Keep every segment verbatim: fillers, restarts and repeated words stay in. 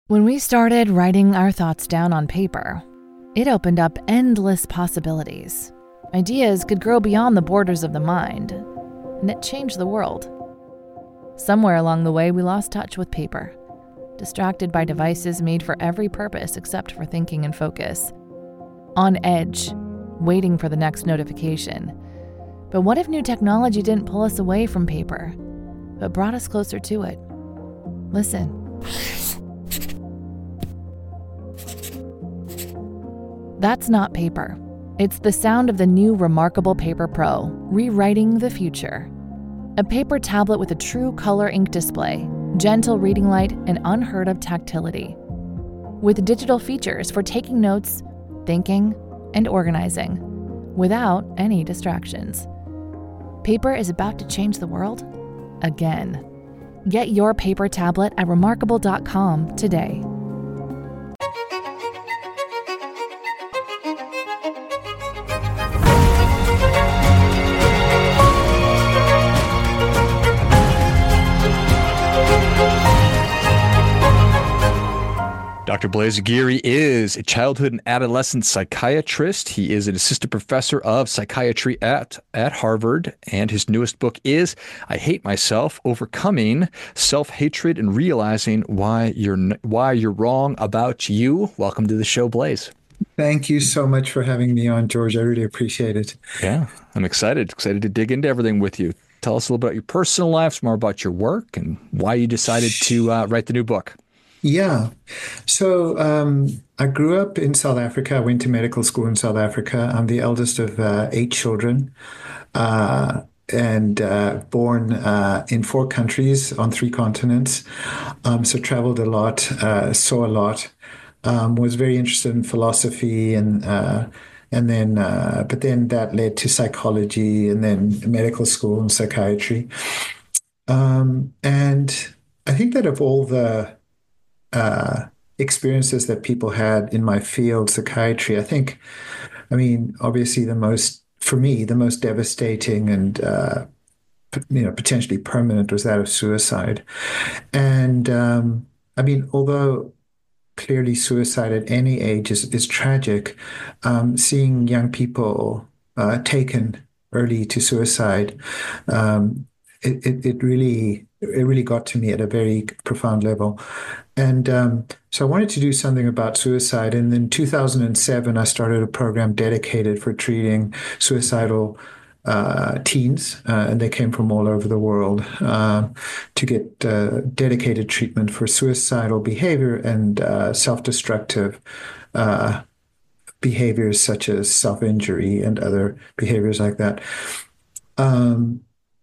When we started writing our thoughts down on paper, it opened up endless possibilities. Ideas could grow beyond the borders of the mind, and it changed the world. Somewhere along the way, we lost touch with paper, distracted by devices made for every purpose except for thinking and focus. On edge, waiting for the next notification. But what if new technology didn't pull us away from paper, but brought us closer to it? Listen. That's not paper. It's the sound of the new Remarkable Paper Pro, rewriting the future. A paper tablet with a true color ink display, gentle reading light, and unheard of tactility. With digital features for taking notes, thinking, and organizing, without any distractions. Paper is about to change the world again. Get your paper tablet at remarkable dot com today. Doctor Blaise Aguirre is a childhood and adolescent psychiatrist. He is an assistant professor of psychiatry at, at Harvard, and his newest book is I Hate Myself: Overcoming Self-Hatred and Realizing Why You're Why You're Wrong About You. Welcome to the show, Blaise. Thank you so much for having me on, George. I really appreciate it. Yeah, I'm excited, excited to dig into everything with you. Tell us a little about your personal life, more about your work, and why you decided to uh, write the new book. Yeah. So um, I grew up in South Africa. I went to medical school in South Africa. I'm the eldest of uh, eight children uh, and uh, born uh, in four countries on three continents. Um, so traveled a lot, uh, saw a lot, um, was very interested in philosophy and uh, and then, uh, but then that led to psychology and then medical school and psychiatry. Um, and I think that of all the Uh, experiences that people had in my field, psychiatry, I think, I mean, obviously the most, for me, the most devastating and, uh, you know, potentially permanent was that of suicide. And, um, I mean, although clearly suicide at any age is, is tragic, um, seeing young people uh, taken early to suicide, um, it, it, it really, it really got to me at a very profound level. And um, so I wanted to do something about suicide. And in two thousand seven, I started a program dedicated for treating suicidal uh, teens. Uh, and they came from all over the world uh, to get uh, dedicated treatment for suicidal behavior and uh, self-destructive uh, behaviors such as self-injury and other behaviors like that. Um,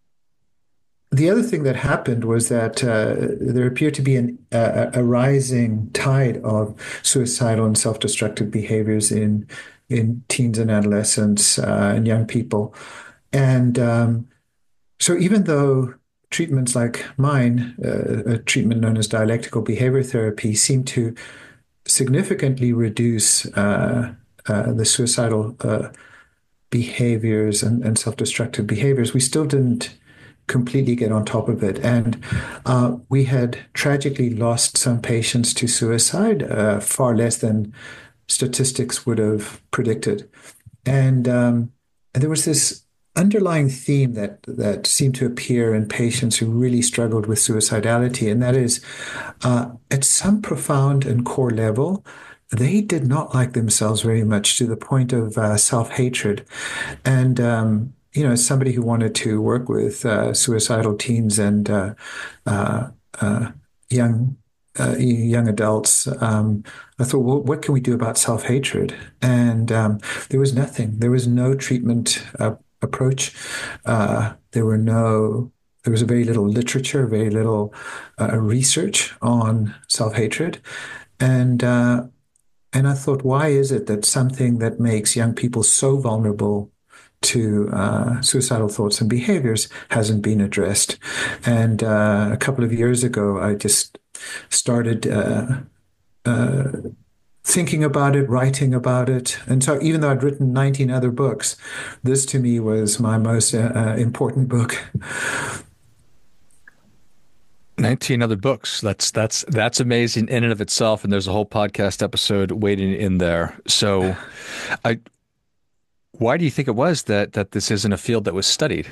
The other thing that happened was that uh, there appeared to be an, uh, a rising tide of suicidal and self-destructive behaviors in in teens and adolescents uh, and young people. And um, so even though treatments like mine, uh, a treatment known as dialectical behavior therapy, seem to significantly reduce uh, uh, the suicidal uh, behaviors and, and self-destructive behaviors, we still didn't completely get on top of it. And uh, we had tragically lost some patients to suicide, uh, far less than statistics would have predicted. And, um, and there was this underlying theme that, that seemed to appear in patients who really struggled with suicidality, and that is, uh, at some profound and core level, they did not like themselves very much, to the point of uh, self-hatred. And um, you know, as somebody who wanted to work with uh, suicidal teens and uh, uh, uh, young uh, young adults, um, I thought, well, what can we do about self-hatred? And um, there was nothing. There was no treatment uh, approach. Uh, there were no. There was very little literature, very little uh, research on self-hatred, and uh, and I thought, why is it that something that makes young people so vulnerable to uh, suicidal thoughts and behaviors hasn't been addressed? And uh, a couple of years ago, I just started uh, uh, thinking about it, writing about it. And so even though I'd written nineteen other books, this to me was my most uh, important book. nineteen other books. That's that's that's amazing in and of itself. And there's a whole podcast episode waiting in there. So, I why do you think it was that that this isn't a field that was studied?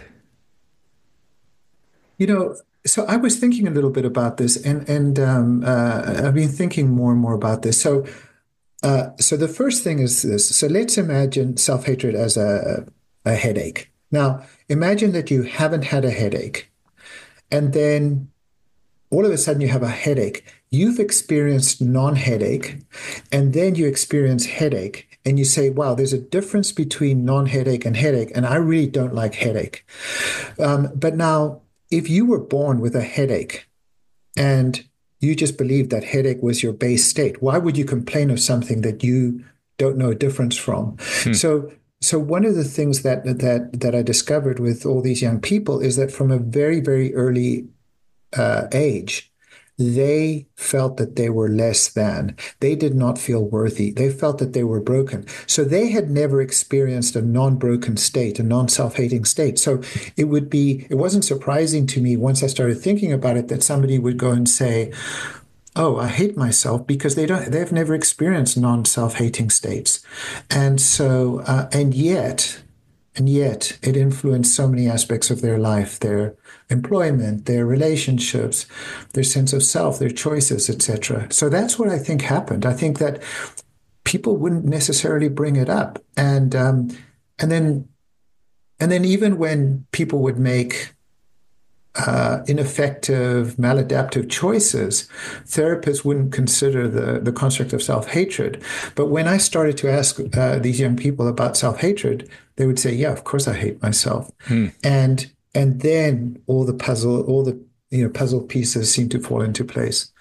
You know, so I was thinking a little bit about this, and and um, uh, I've been thinking more and more about this. So, uh, so the first thing is this. So let's imagine self-hatred as a a headache. Now, imagine that you haven't had a headache, and then all of a sudden you have a headache. You've experienced non-headache, and then you experience headache, and you say, wow, there's a difference between non-headache and headache, and I really don't like headache. Um, but now, if you were born with a headache and you just believed that headache was your base state, why would you complain of something that you don't know a difference from? Hmm. So, so one of the things that that that I discovered with all these young people is that from a very, very early uh, age, they felt that they were less than. They did not feel worthy. They felt that they were broken. So they had never experienced a non-broken state, a non-self-hating state. So it would be, it wasn't surprising to me once I started thinking about it that somebody would go and say, oh, I hate myself because they don't, they've never experienced non-self-hating states. And so, uh, and yet, and yet it influenced so many aspects of their life, their employment, their relationships, their sense of self, their choices, et cetera. So that's what I think happened. I think that people wouldn't necessarily bring it up. And um, and then and then even when people would make uh, ineffective, maladaptive choices, therapists wouldn't consider the, the construct of self-hatred. But when I started to ask uh, these young people about self-hatred, they would say, yeah, of course I hate myself. Hmm. And and then all the puzzle, all the you know puzzle pieces seem to fall into place.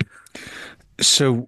So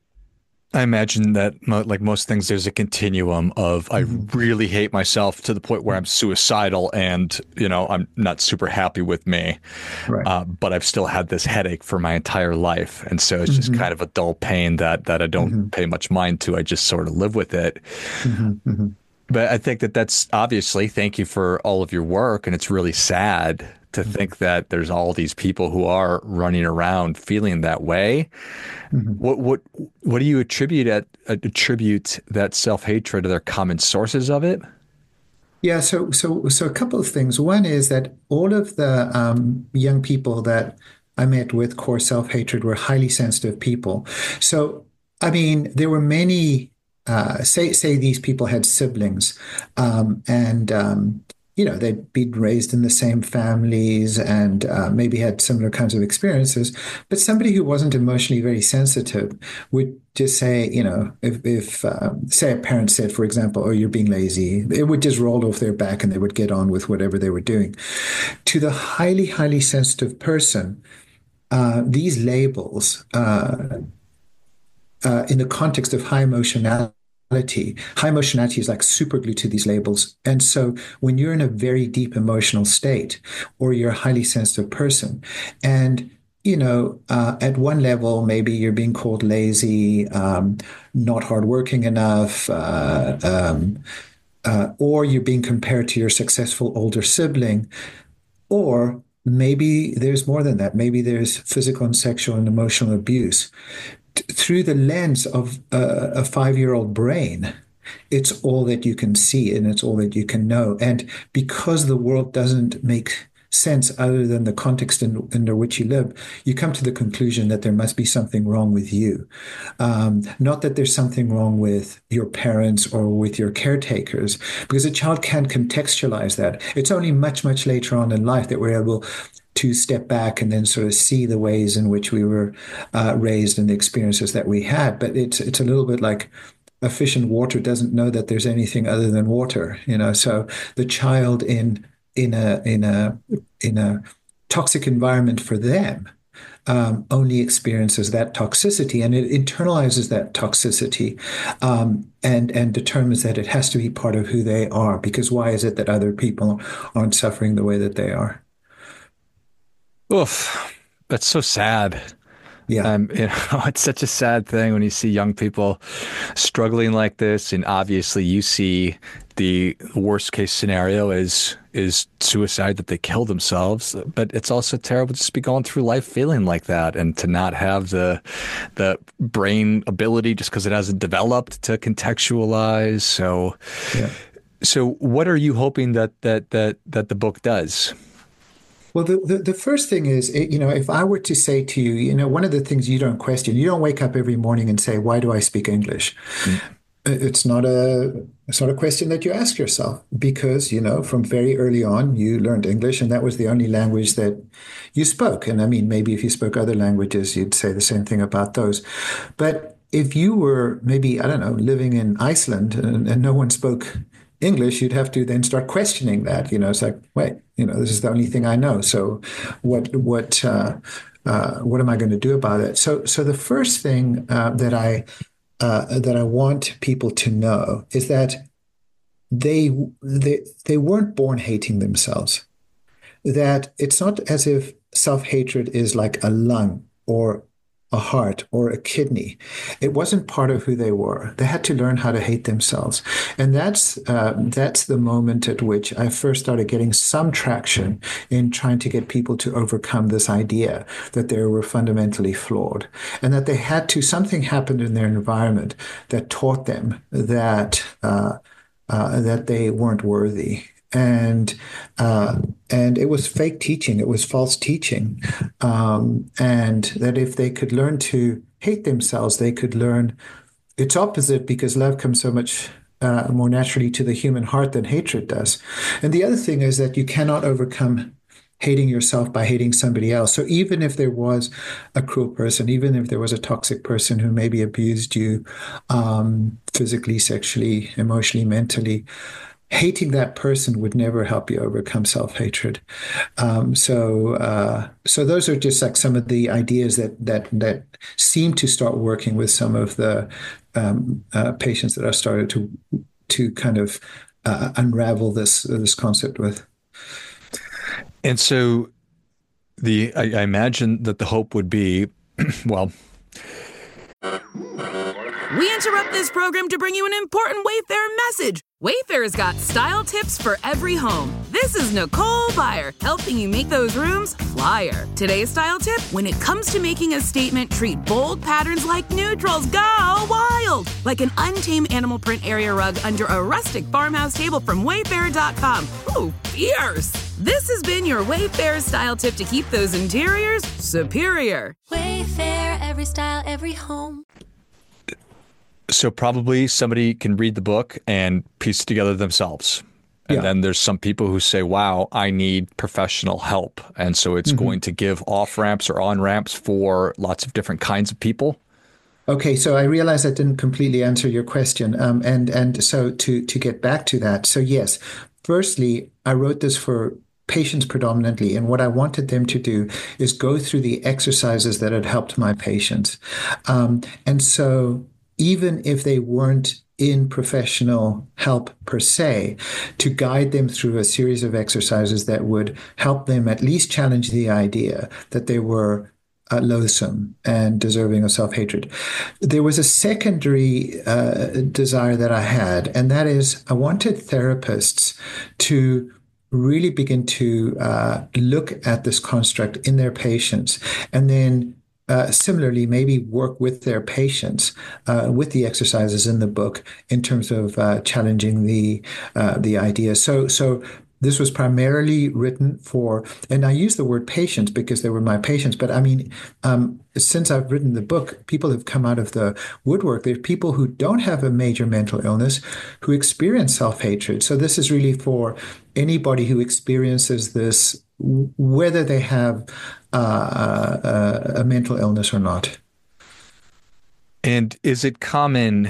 I imagine that, like most things, there's a continuum of I Mm-hmm. really hate myself to the point where I'm suicidal and, you know, I'm not super happy with me. Right. Uh, but I've still had this headache for my entire life. And so it's just Mm-hmm. kind of a dull pain that that I Mm-hmm. don't pay much mind to. I just sort of live with it. Mm-hmm. Mm-hmm. But I think that that's obviously, thank you for all of your work. And it's really sad to think that there's all these people who are running around feeling that way. Mm-hmm. What what what do you attribute at attribute that self-hatred to their common sources of it? Yeah, so so so a couple of things. One is that all of the um, young people that I met with core self-hatred were highly sensitive people. So, I mean, there were many, uh, say say these people had siblings, um, and um, you know they'd been raised in the same families and uh, maybe had similar kinds of experiences. But somebody who wasn't emotionally very sensitive would just say, you know, if, if um, say a parent said, for example, oh, you're being lazy, it would just roll off their back and they would get on with whatever they were doing. To the highly, highly sensitive person, uh, these labels, uh, uh, in the context of high emotionality, high emotionality is like super glue to these labels. And so when you're in a very deep emotional state or you're a highly sensitive person, and you know, uh, at one level, maybe you're being called lazy, um, not hardworking enough, uh, um, uh, or you're being compared to your successful older sibling, or maybe there's more than that. Maybe there's physical and sexual and emotional abuse. T- through the lens of a, a five-year-old brain, it's all that you can see and it's all that you can know. And because the world doesn't make sense other than the context in, under which you live, you come to the conclusion that there must be something wrong with you. Um, not that there's something wrong with your parents or with your caretakers, because a child can't contextualize that. It's only much, much later on in life that we're able to step back and then sort of see the ways in which we were uh, raised and the experiences that we had. But it's it's a little bit like a fish in water doesn't know that there's anything other than water, you know. So the child in in a in a in a toxic environment for them um, only experiences that toxicity, and it internalizes that toxicity, um, and and determines that it has to be part of who they are. Because why is it that other people aren't suffering the way that they are? Oof, that's so sad. Yeah. Um, you know, it's such a sad thing when you see young people struggling like this, and obviously you see the worst case scenario is is suicide, that they kill themselves. But it's also terrible just to be going through life feeling like that, and to not have the the brain ability just because it hasn't developed to contextualize. So, Yeah. so what are you hoping that that that that the book does? Well, the, the, the first thing is, it- you know, if I were to say to you, you know, one of the things you don't question, you don't wake up every morning and say, why do I speak English? Mm. It's not a it's not a question that you ask yourself, because, you know, from very early on, you learned English, and that was the only language that you spoke. And I mean, maybe if you spoke other languages, you'd say the same thing about those. But if you were maybe, I don't know, living in Iceland and, and no one spoke English, you'd have to then start questioning that. You know, it's like, wait, you know, this is the only thing I know. So what what uh, uh, what am I going to do about it? So so the first thing uh, that I uh, that I want people to know is that they they they weren't born hating themselves. That it's not as if self-hatred is like a lung or a heart or a kidney. It wasn't part of who they were. They had to learn how to hate themselves. And that's uh, that's the moment at which I first started getting some traction in trying to get people to overcome this idea that they were fundamentally flawed, and that they had to, something happened in their environment that taught them that uh, uh, that they weren't worthy. And uh, and it was fake teaching. It was false teaching. Um, and that if they could learn to hate themselves, they could learn its opposite, because love comes so much uh, more naturally to the human heart than hatred does. And the other thing is that you cannot overcome hating yourself by hating somebody else. So even if there was a cruel person, even if there was a toxic person who maybe abused you um, physically, sexually, emotionally, mentally, hating that person would never help you overcome self-hatred. Um, so, uh, so those are just like some of the ideas that that that seem to start working with some of the um, uh, patients that I started to to kind of uh, unravel this this concept with. And so, the I, I imagine that the hope would be, well. We interrupt this program to bring you an important Wayfair message. Wayfair's got style tips for every home. This is Nicole Byer, helping you make those rooms flyer. Today's style tip: when it comes to making a statement, treat bold patterns like neutrals. Go wild! Like an untamed animal print area rug under a rustic farmhouse table from Wayfair dot com. Ooh, fierce! This has been your Wayfair style tip to keep those interiors superior. Wayfair, every style, every home. So probably somebody can read the book and piece it together themselves. And Yeah. then there's some people who say, wow, I need professional help. And so it's mm-hmm. going to give off ramps or on ramps for lots of different kinds of people. Okay, so I realize I didn't completely answer your question. Um, and and so to to get back to that, so yes, firstly, I wrote this for patients predominantly, and what I wanted them to do is go through the exercises that had helped my patients. Um, and so even if they weren't in professional help per se, to guide them through a series of exercises that would help them at least challenge the idea that they were uh, loathsome and deserving of self-hatred. There was a secondary uh, desire that I had, and that is I wanted therapists to really begin to uh, look at this construct in their patients, and then Uh, similarly, maybe work with their patients uh, with the exercises in the book in terms of uh, challenging the uh, the idea. So, so this was primarily written for, and I use the word patients because they were my patients. But I mean, um, since I've written the book, people have come out of the woodwork. There are people who don't have a major mental illness who experience self-hatred. So this is really for anybody who experiences this, whether they have uh, a, a mental illness or not. And is it common?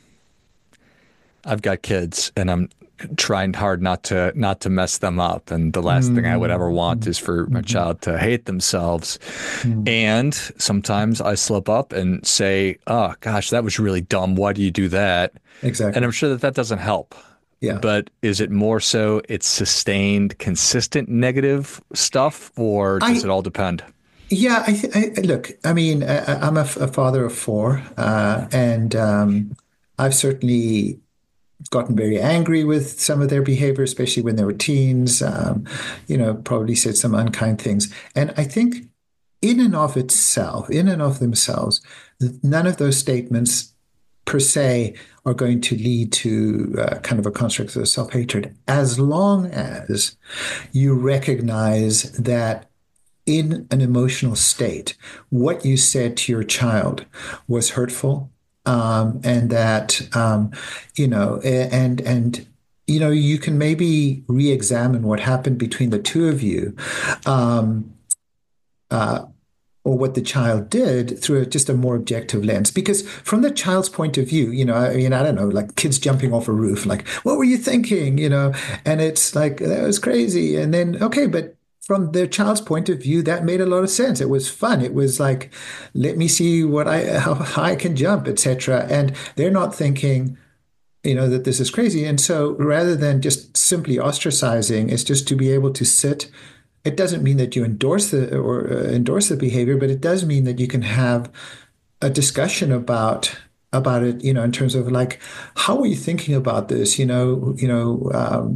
I've got kids, and I'm trying hard not to not to mess them up. And the last mm-hmm. thing I would ever want is for my mm-hmm. child to hate themselves. Mm-hmm. And sometimes I slip up and say, "Oh gosh, that was really dumb. Why do you do that?" Exactly. And I'm sure that that doesn't help. Yeah. But is it more so it's sustained, consistent negative stuff, or does I, it all depend? Yeah, I, th- I look. I mean, I, I'm a, f- a father of four, uh, and um, I've certainly gotten very angry with some of their behavior, especially when they were teens. Um, you know, probably said some unkind things, and I think, in and of itself, in and of themselves, none of those statements per se are going to lead to uh, kind of a construct of self-hatred, as long as you recognize that in an emotional state, what you said to your child was hurtful, um, and that um, you know, and and you know, you can maybe re-examine what happened between the two of you, um, uh, or what the child did through a, just a more objective lens. Because from the child's point of view, you know, I mean, I don't know, like kids jumping off a roof, like, what were you thinking? You know, and it's like, that was crazy. And then, okay, but from their child's point of view, that made a lot of sense. It was fun. It was like, let me see what I, how high I can jump, et cetera. And they're not thinking, you know, that this is crazy. And so rather than just simply ostracizing, it's just to be able to sit. It doesn't mean that you endorse the or uh, endorse the behavior, but it does mean that you can have a discussion about about it. You know, in terms of like, how are you thinking about this? You know, you know, um,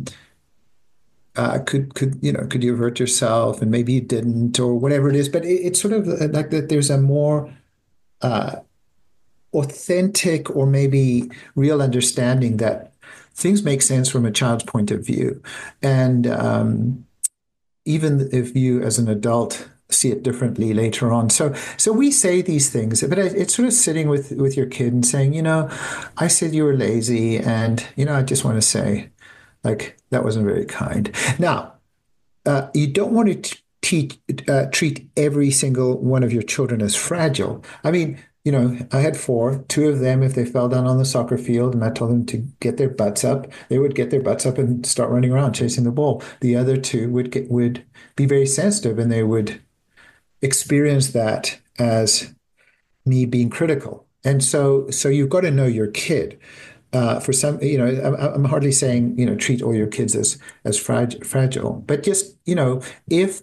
uh, could could you know, could you have hurt yourself, and maybe you didn't, or whatever it is. But it, it's sort of like that. There's a more uh, authentic or maybe real understanding that things make sense from a child's point of view, and um, even if you as an adult see it differently later on. So so we say these things, but it's sort of sitting with, with your kid and saying, you know, I said you were lazy, and, you know, I just want to say, like, that wasn't very kind. Now, uh, you don't want to teach, uh, treat every single one of your children as fragile. I mean, you know, I had four, two of them, if they fell down on the soccer field and I told them to get their butts up, they would get their butts up and start running around chasing the ball. The other two would get, would be very sensitive, and they would experience that as me being critical. And so, so you've got to know your kid. Uh, for some, you know, I'm, I'm hardly saying, you know, treat all your kids as as frag- fragile, but just, you know, if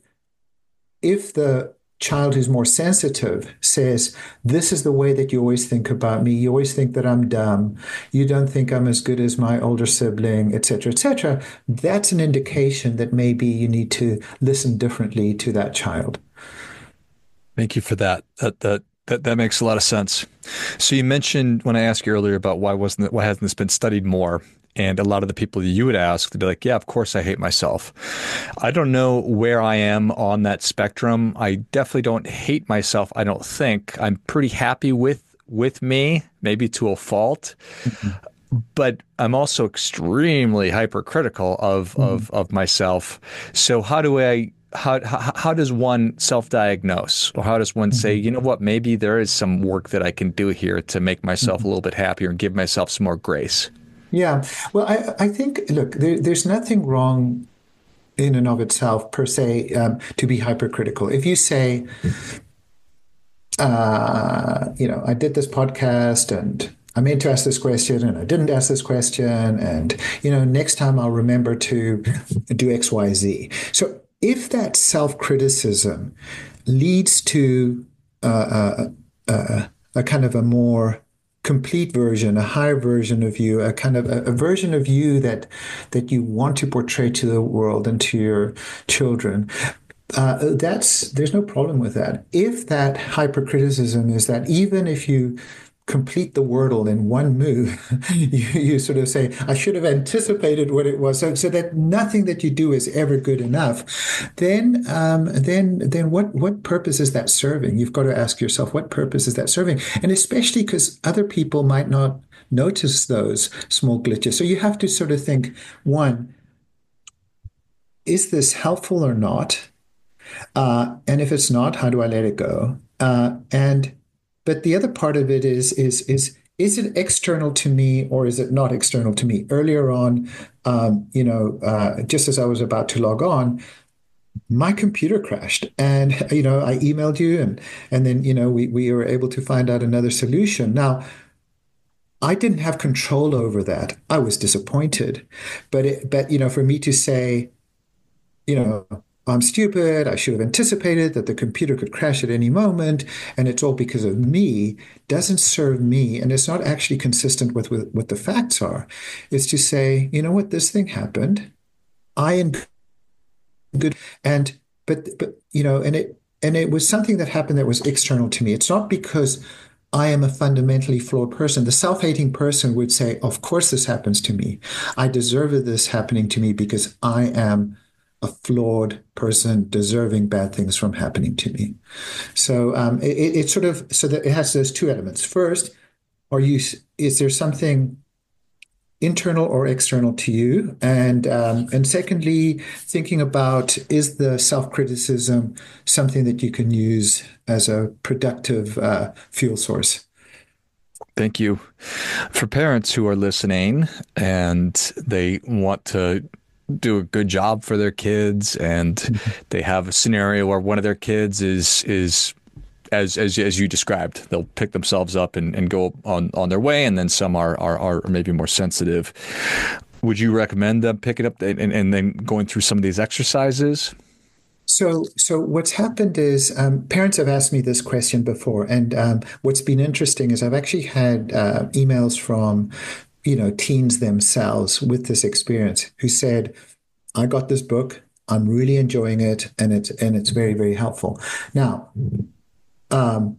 if the child who's more sensitive says, this is the way that you always think about me. You always think that I'm dumb. You don't think I'm as good as my older sibling, et cetera, et cetera. That's an indication that maybe you need to listen differently to that child. Thank you for that. That that that that makes a lot of sense. So you mentioned when I asked you earlier about why wasn't it, why hasn't this been studied more? And a lot of the people that you would ask, they'd be like, yeah, of course I hate myself. I don't know where I am on that spectrum. I definitely don't hate myself, I don't think. I'm pretty happy with with me, maybe to a fault. Mm-hmm. But I'm also extremely hypercritical of, mm-hmm. of of myself. So how do I how how, how does one self-diagnose, or how does one mm-hmm. say, you know what, maybe there is some work that I can do here to make myself mm-hmm. a little bit happier and give myself some more grace? Yeah, well, I, I think, look, there, there's nothing wrong in and of itself, per se, um, to be hypercritical. If you say, uh, you know, I did this podcast and I meant to ask this question and I didn't ask this question, and, you know, next time I'll remember to do X, Y, Z. So if that self-criticism leads to uh, a, a, a kind of a more complete version, a higher version of you, a kind of a, a version of you that that you want to portray to the world and to your children, uh, that's there's no problem with that. If that hypercriticism is that even if you complete the Wordle in one move, you, you sort of say, I should have anticipated what it was, so, so that nothing that you do is ever good enough, then um, then then what what purpose is that serving? You've got to ask yourself, what purpose is that serving? And especially because other people might not notice those small glitches. So you have to sort of think, one, is this helpful or not? Uh, and if it's not, how do I let it go? Uh, and But the other part of it is, is, is, is it external to me or is it not external to me? Earlier on, um, you know, uh, just as I was about to log on, my computer crashed, and, you know, I emailed you, and, and then, you know, we, we were able to find out another solution. Now, I didn't have control over that. I was disappointed, but, it, but, you know, for me to say, you know, I'm stupid. I should have anticipated that the computer could crash at any moment, and it's all because of me, doesn't serve me, and it's not actually consistent with, with what the facts are. It's to say, you know what, this thing happened. I am good, and but but you know, and it and it was something that happened that was external to me. It's not because I am a fundamentally flawed person. The self-hating person would say, of course this happens to me. I deserve this happening to me because I am a flawed person deserving bad things from happening to me. So um, it, it sort of, so that it has those two elements. First, are you, is there something internal or external to you? And um, and secondly, thinking about, is the self-criticism something that you can use as a productive uh, fuel source? Thank you. For parents who are listening and they want to do a good job for their kids, and mm-hmm. they have a scenario where one of their kids is is as as as you described, they'll pick themselves up and, and go on, on their way, and then some are, are are maybe more sensitive. Would you recommend them picking up and, and then going through some of these exercises? So, so what's happened is um, parents have asked me this question before, and um, what's been interesting is I've actually had uh, emails from, you know, teens themselves with this experience who said, "I got this book, I'm really enjoying it, and it's and it's very, very helpful." Now, um,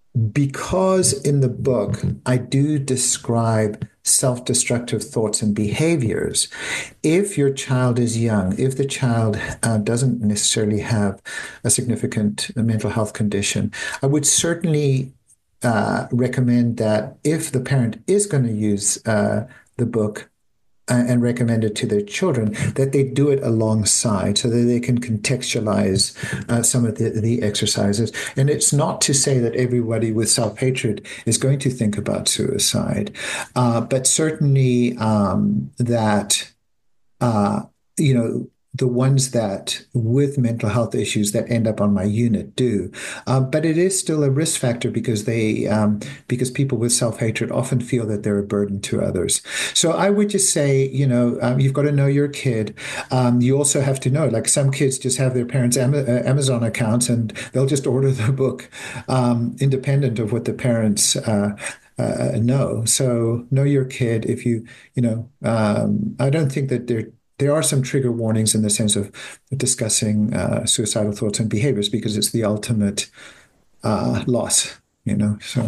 because in the book I do describe self-destructive thoughts and behaviors, if your child is young, if the child uh, doesn't necessarily have a significant mental health condition, I would certainly uh, recommend that if the parent is going to use uh, the book uh, and recommend it to their children, that they do it alongside so that they can contextualize uh, some of the, the exercises. And it's not to say that everybody with self-hatred is going to think about suicide, uh, but certainly um, that, uh, you know, the ones that with mental health issues that end up on my unit do. Uh, but it is still a risk factor because they um, because people with self-hatred often feel that they're a burden to others. So I would just say, you know, um, you've got to know your kid. Um, you also have to know, like some kids just have their parents' Amazon accounts and they'll just order the book um, independent of what the parents uh, uh, know. So know your kid. If you, you know, um, I don't think that they're There are some trigger warnings in the sense of discussing uh, suicidal thoughts and behaviors because it's the ultimate uh, loss, you know. So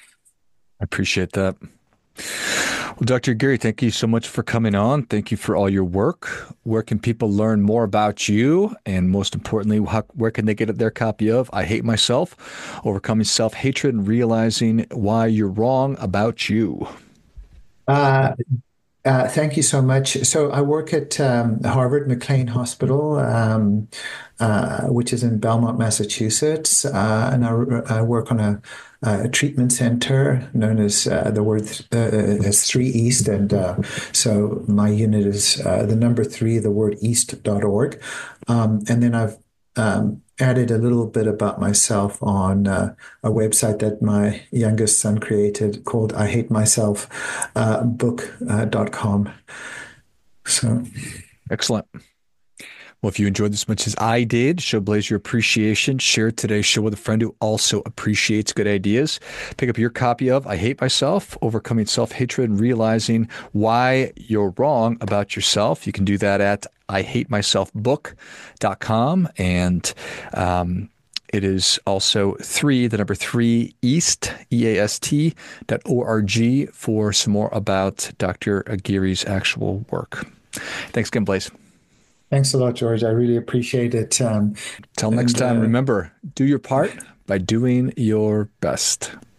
I appreciate that. Well, Doctor Aguirre, thank you so much for coming on. Thank you for all your work. Where can people learn more about you? And most importantly, how, where can they get their copy of I Hate Myself, Overcoming Self-Hatred and Realizing Why You're Wrong About You? Uh Uh, thank you so much. So I work at um, Harvard McLean Hospital, um, uh, which is in Belmont, Massachusetts, uh, and I, I work on a, a treatment center known as uh, the word uh, as three East, and uh, so my unit is uh, the number three, the word east dot org, um, and then I've um, added a little bit about myself on uh, a website that my youngest son created called I Hate Myself uh, book dot com. So excellent. Well, if you enjoyed this as much as I did, show Blaze your appreciation. Share today's show with a friend who also appreciates good ideas. Pick up your copy of I Hate Myself, Overcoming Self-Hatred and Realizing Why You're Wrong About Yourself. You can do that at I hate myself book dot com. And um, it is also three, the number three, East, E A S T, dot O R G for some more about Doctor Aguirre's actual work. Thanks again, Blaze. Thanks a lot, George. I really appreciate it. Um, Till next and, time, uh, remember, do your part by doing your best.